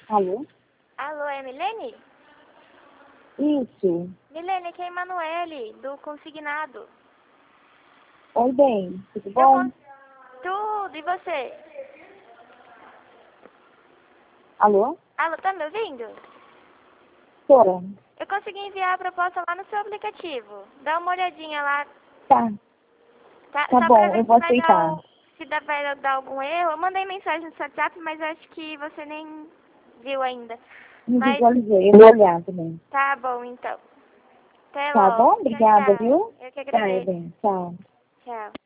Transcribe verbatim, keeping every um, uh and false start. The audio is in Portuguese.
Alô? Alô, é Milene? Isso. Milene, aqui é a Emanuele, do Consignado. Oi, bem. Tudo Eu bom? con... Tudo, e você? Alô? Alô, tá me ouvindo? Tô. Eu consegui enviar a proposta lá no seu aplicativo. Dá uma olhadinha lá, Tá. tá? Tá Só pra bom, ver eu se vou vai dar, aceitar. o... se dá, vai dar algum erro. Eu mandei mensagem no WhatsApp, mas acho que você nem viu ainda. Me Mas visualizei. Eu vou olhar também. tá bom, então. Até Tá logo. bom? Tchau, Obrigada, tchau. viu? Eu que Tá, agradeço. bem. Tchau. Tchau.